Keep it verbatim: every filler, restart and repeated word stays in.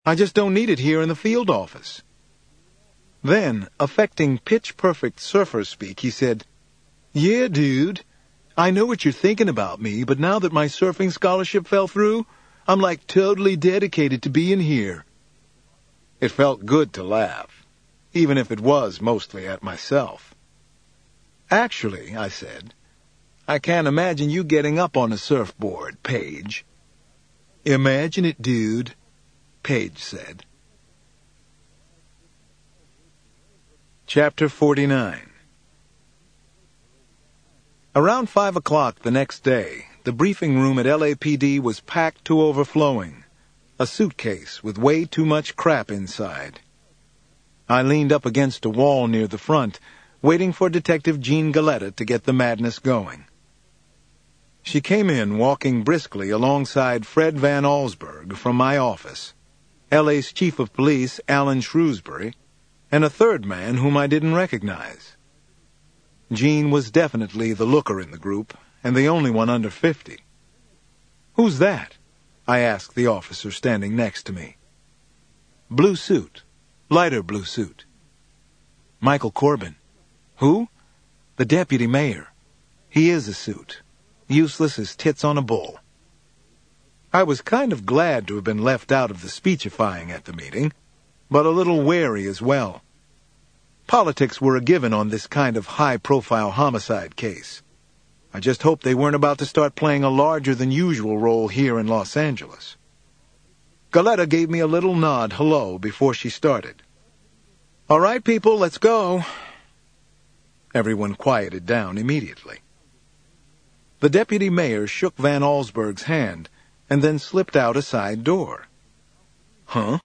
I just don't need it here in the field office." Then, affecting pitch-perfect surfer speak, he said, "Yeah, dude, I know what you're thinking about me, but now that my surfing scholarship fell through, I'm like totally dedicated to being here." It felt good to laugh, even if it was mostly at myself. "Actually," I said, "I can't imagine you getting up on a surfboard, Paige." "Imagine it, dude," Paige said. Chapter forty-nine. Around five o'clock the next day, the briefing room at L A P D was packed to overflowing, a suitcase with way too much crap inside. I leaned up against a wall near the front, waiting for Detective Jean Galletta to get the madness going. She came in walking briskly alongside Fred Van Allsburg from my office, L A's Chief of Police, Alan Shrewsbury, and a third man whom I didn't recognize. Jean was definitely the looker in the group, and the only one under fifty. "Who's that?" I asked the officer standing next to me. "Blue suit. Lighter blue suit." "Michael Corbin." "Who?" "The deputy mayor. He is a suit. Useless as tits on a bull." I was kind of glad to have been left out of the speechifying at the meeting, but a little wary as well. Politics were a given on this kind of high-profile homicide case. I just hoped they weren't about to start playing a larger-than-usual role here in Los Angeles. Galletta gave me a little nod hello before she started. "All right, people, let's go." Everyone quieted down immediately. The deputy mayor shook Van Allsburg's hand and then slipped out a side door. "Huh?"